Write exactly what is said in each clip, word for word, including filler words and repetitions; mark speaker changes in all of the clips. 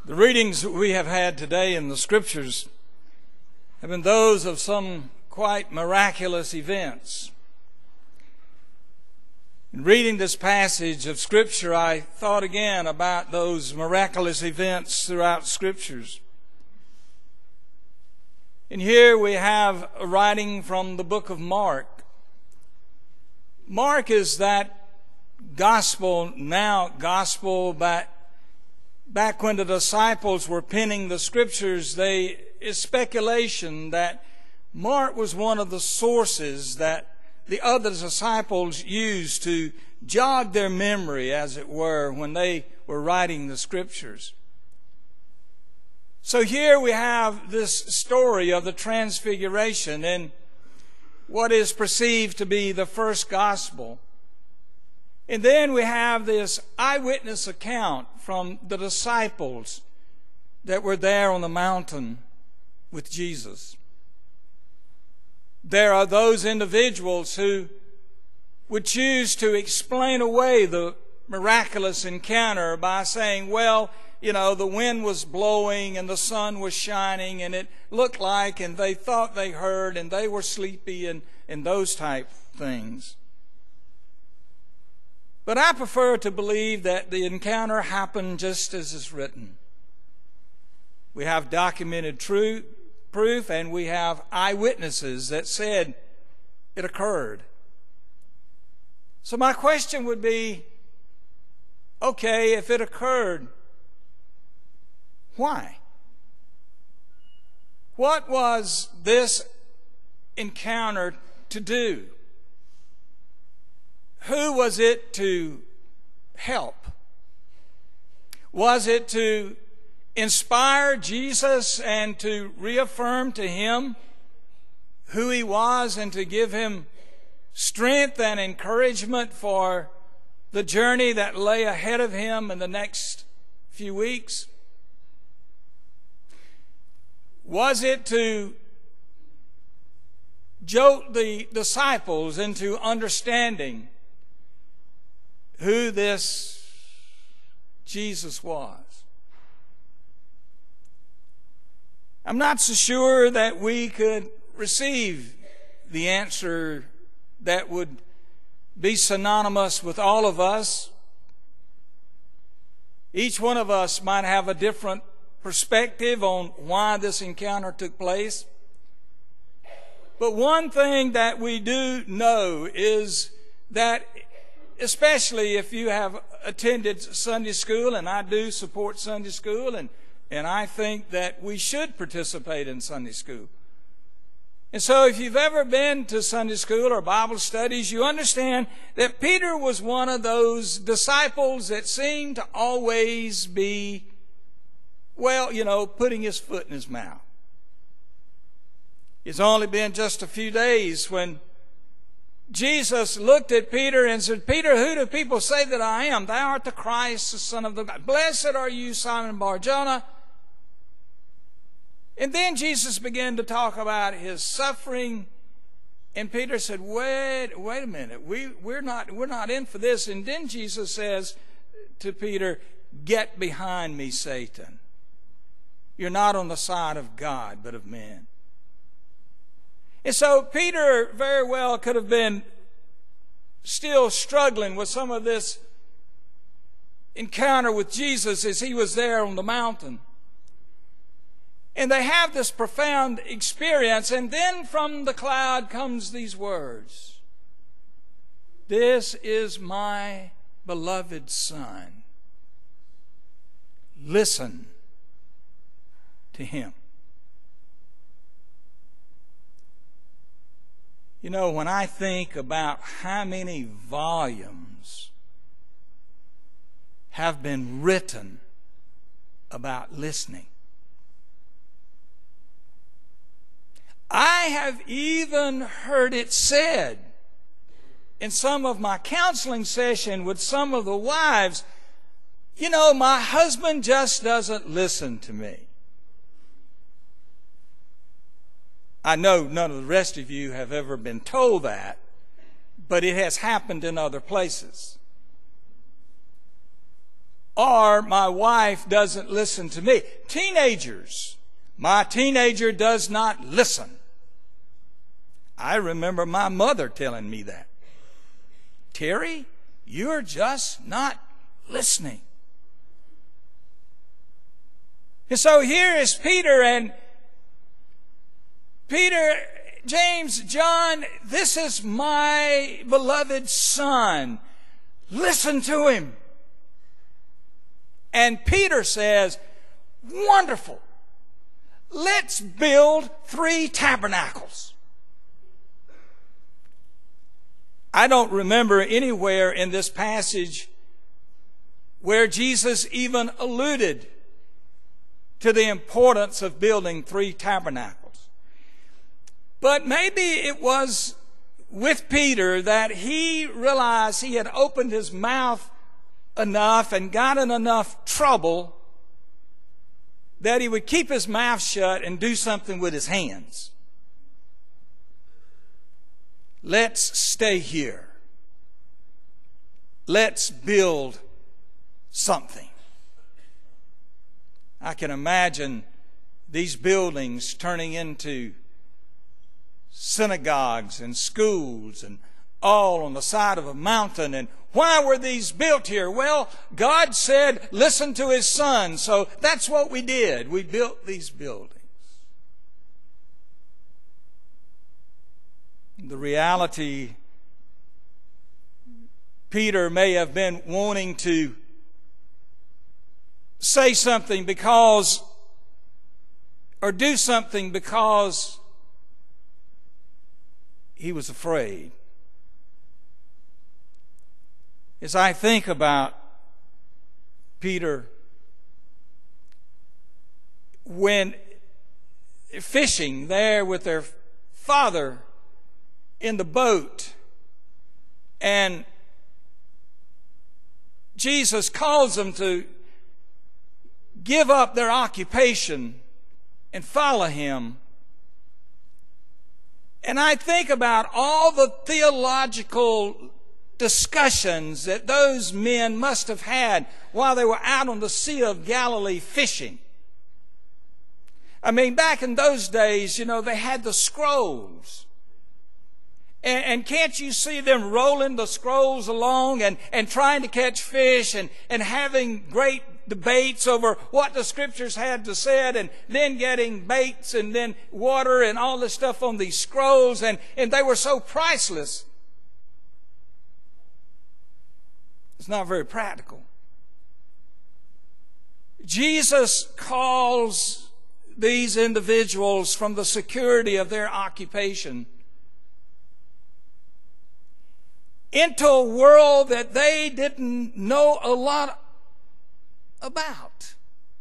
Speaker 1: The readings we have had today in the Scriptures have been those of some quite miraculous events. In reading this passage of Scripture, I thought again about those miraculous events throughout Scriptures. And here we have a writing from the book of Mark. Mark is that gospel, now gospel, but back when the disciples were penning the Scriptures, they is speculation that Mark was one of the sources that the other disciples used to jog their memory, as it were, when they were writing the Scriptures. So here we have this story of the Transfiguration in what is perceived to be the first gospel. And then we have this eyewitness account from the disciples that were there on the mountain with Jesus. There are those individuals who would choose to explain away the miraculous encounter by saying, well, you know, the wind was blowing and the sun was shining and it looked like, and they thought they heard and they were sleepy and, and those type things. But I prefer to believe that the encounter happened just as is written. We have documented truth, proof, and we have eyewitnesses that said it occurred. So my question would be, okay, if it occurred, why? What was this encounter to do? Who was it to help? Was it to inspire Jesus and to reaffirm to him who he was and to give him strength and encouragement for the journey that lay ahead of him in the next few weeks? Was it to jolt the disciples into understanding who this Jesus was? I'm not so sure that we could receive the answer that would be synonymous with all of us. Each one of us might have a different perspective on why this encounter took place. But one thing that we do know is that, especially if you have attended Sunday school, and I do support Sunday school, and, and I think that we should participate in Sunday school. And so if you've ever been to Sunday school or Bible studies, you understand that Peter was one of those disciples that seemed to always be, well, you know, putting his foot in his mouth. It's only been just a few days when Jesus looked at Peter and said, Peter, who do people say that I am? Thou art the Christ, the Son of the God. Blessed are you, Simon Bar-Jonah. And then Jesus began to talk about his suffering. And Peter said, wait, wait a minute. We, we're not, we're not in for this. And then Jesus says to Peter, get behind me, Satan. You're not on the side of God, but of men. And so Peter very well could have been still struggling with some of this encounter with Jesus as he was there on the mountain. And they have this profound experience, and then from the cloud comes these words. This is my beloved Son. Listen to him. You know, when I think about how many volumes have been written about listening, I have even heard it said in some of my counseling session with some of the wives, you know, my husband just doesn't listen to me. I know none of the rest of you have ever been told that, but it has happened in other places. or my wife doesn't listen to me. Teenagers, my teenager does not listen. I remember my mother telling me that. Terry, you're just not listening. And so here is Peter, and Peter, James, John, this is my beloved son. Listen to him. And Peter says, wonderful. Let's build three tabernacles. I don't remember anywhere in this passage where Jesus even alluded to the importance of building three tabernacles. But maybe it was with Peter that he realized he had opened his mouth enough and got in enough trouble that he would keep his mouth shut and do something with his hands. Let's stay here. Let's build something. I can imagine these buildings turning into synagogues and schools and all on the side of a mountain. And why were these built here? Well, God said, listen to His Son. So that's what we did. We built these buildings. The reality, Peter may have been wanting to say something because, or do something because he was afraid. As I think about Peter, when fishing there with their father in the boat, and Jesus calls them to give up their occupation and follow Him. And I think about all the theological discussions that those men must have had while they were out on the Sea of Galilee fishing. I mean, back in those days, you know, they had the scrolls. And, and can't you see them rolling the scrolls along and, and trying to catch fish and, and having great debates over what the Scriptures had to say, and then getting baits and then water and all this stuff on these scrolls, and, and they were so priceless. It's not very practical. Jesus calls these individuals from the security of their occupation into a world that they didn't know a lot about.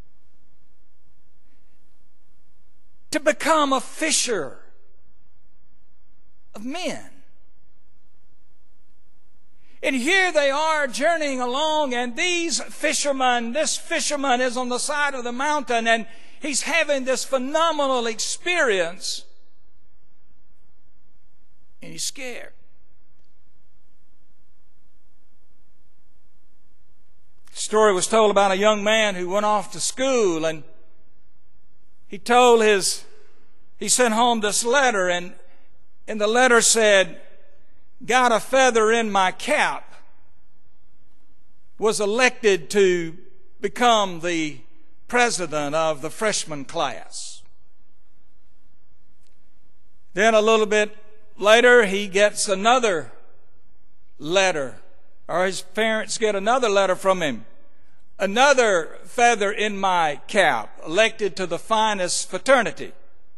Speaker 1: To become a fisher of men. And here they are journeying along, and these fishermen, this fisherman is on the side of the mountain, and he's having this phenomenal experience, and he's scared. The story was told about a young man who went off to school, and he told his, he sent home this letter, and, and the letter said, got a feather in my cap, was elected to become the president of the freshman class. Then a little bit later, he gets another letter, or his parents get another letter from him. Another feather in my cap, elected to the finest fraternity.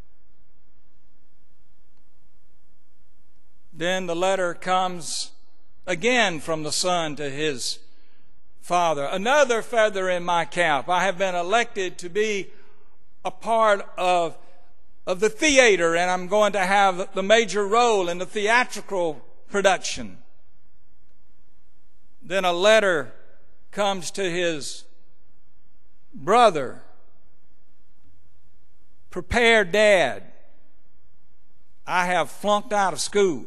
Speaker 1: Then the letter comes again from the son to his father. Another feather in my cap. I have been elected to be a part of, of the theater, and I'm going to have the major role in the theatrical production. Then a letter comes to his brother. Prepare, Dad. I have flunked out of school.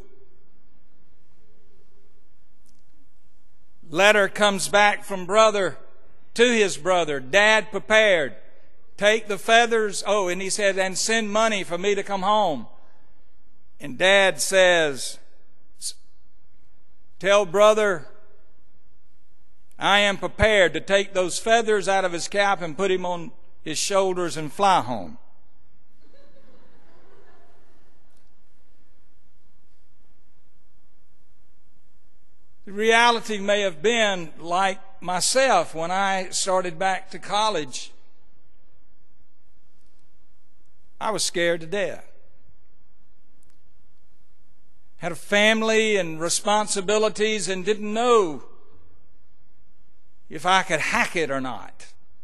Speaker 1: Letter comes back from brother to his brother, "Dad prepared. Take the feathers." Oh, and he said, "and send money for me to come home." And Dad says, "Tell brother I am prepared to take those feathers out of his cap and put him on his shoulders and fly home." The reality may have been like myself when I started back to college. I was scared to death. Had a family and responsibilities and didn't know if I could hack it or not.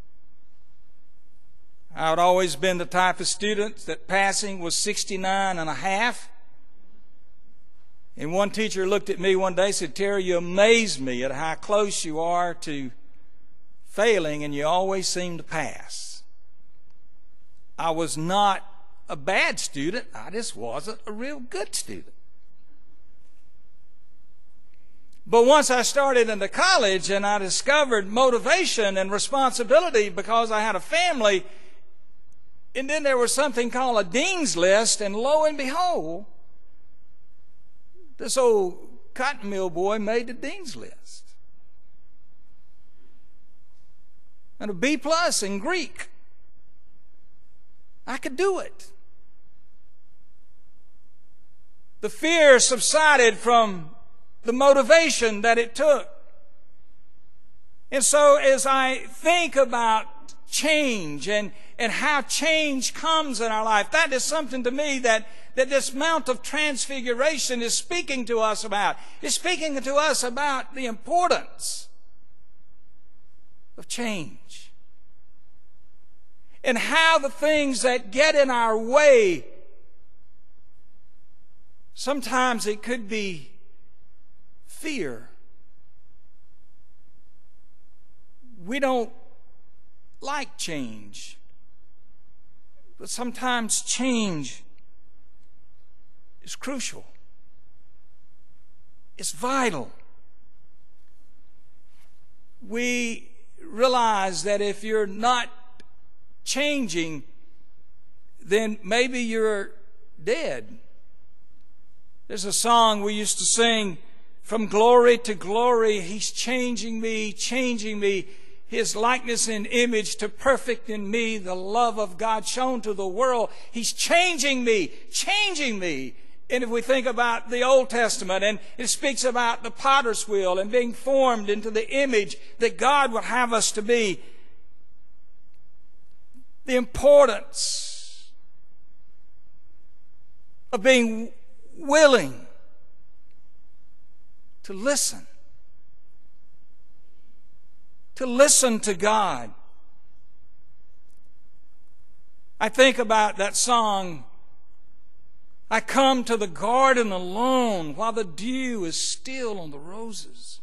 Speaker 1: I had always been the type of student that passing was sixty-nine and a half. And one teacher looked at me one day and said, "Terry, you amaze me at how close you are to failing, and you always seem to pass." I was not a bad student. I just wasn't a real good student. But once I started into college and I discovered motivation and responsibility because I had a family, and then there was something called a dean's list, and lo and behold, this old cotton mill boy made the dean's list. And a B plus in Greek. I could do it. The fear subsided from the motivation that it took. And so as I think about change and, and how change comes in our life, that is something to me that, that this Mount of Transfiguration is speaking to us about. It's speaking to us about the importance of change. And how the things that get in our way, sometimes it could be fear. We don't like change, but sometimes change is crucial. It's vital. We realize that if you're not changing, then maybe you're dead. There's a song we used to sing, "From glory to glory, He's changing me, changing me. His likeness and image to perfect in me, the love of God shown to the world. He's changing me, changing me." And if we think about the Old Testament, and it speaks about the potter's wheel and being formed into the image that God would have us to be, the importance of being willing to listen. To listen to God. I think about that song, "I come to the garden alone while the dew is still on the roses.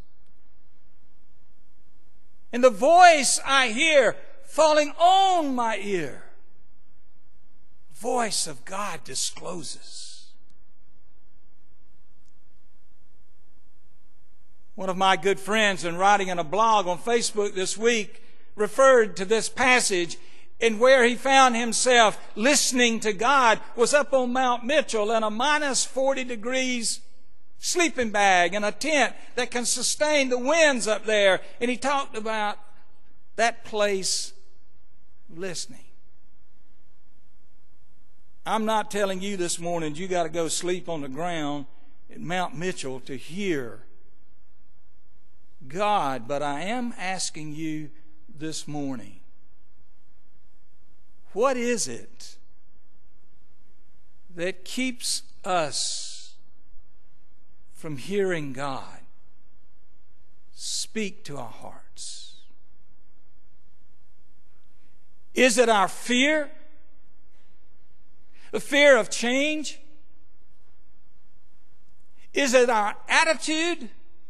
Speaker 1: And the voice I hear falling on my ear, the voice of God discloses." One of my good friends, in writing in a blog on Facebook this week, referred to this passage, and where he found himself listening to God was up on Mount Mitchell in a minus forty degrees sleeping bag and a tent that can sustain the winds up there. And he talked about that place listening. I'm not telling you this morning you got to go sleep on the ground at Mount Mitchell to hear God, but I am asking you this morning, what is it that keeps us from hearing God speak to our hearts? Is it our fear? The fear of change? Is it our attitude?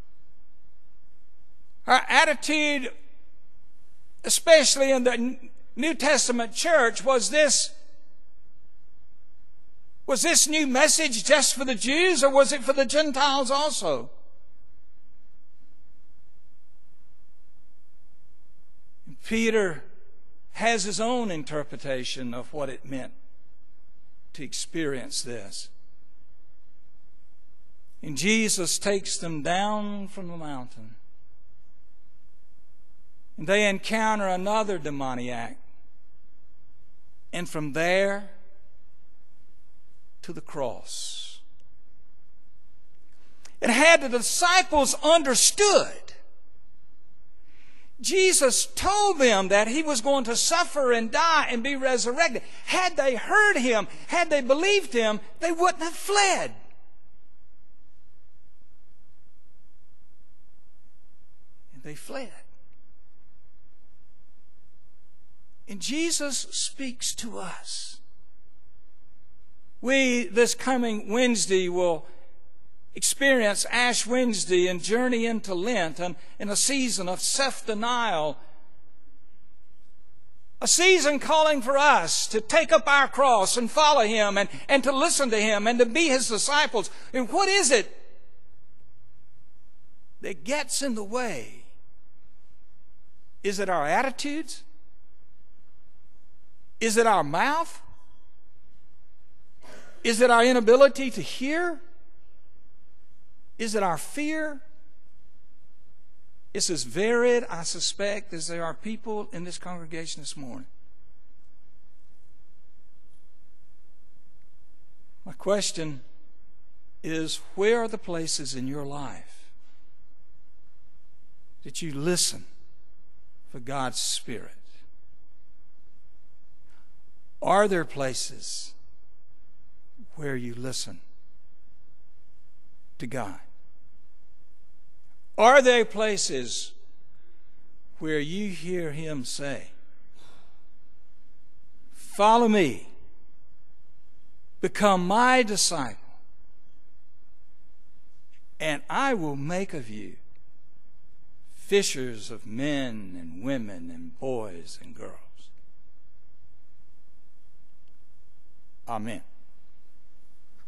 Speaker 1: Our attitude, especially in the New Testament church, was this, was this new message just for the Jews, or was it for the Gentiles also? Peter has his own interpretation of what it meant to experience this. And Jesus takes them down from the mountain. And they encounter another demoniac. And from there to the cross. And had the disciples understood, Jesus told them that he was going to suffer and die and be resurrected. Had they heard him, had they believed him, they wouldn't have fled. And they fled. And Jesus speaks to us. We, this coming Wednesday, will experience Ash Wednesday and journey into Lent and in a season of self-denial. A season calling for us to take up our cross and follow him and, and to listen to him and to be his disciples. And what is it that gets in the way? Is it our attitudes? Is it our mouth? Is it our inability to hear? Is it our fear? It's as varied, I suspect, as there are people in this congregation this morning. My question is, where are the places in your life that you listen for God's Spirit? Are there places where you listen to God? Are there places where you hear him say, "Follow me, become my disciple, and I will make of you fishers of men and women and boys and girls"? Amen.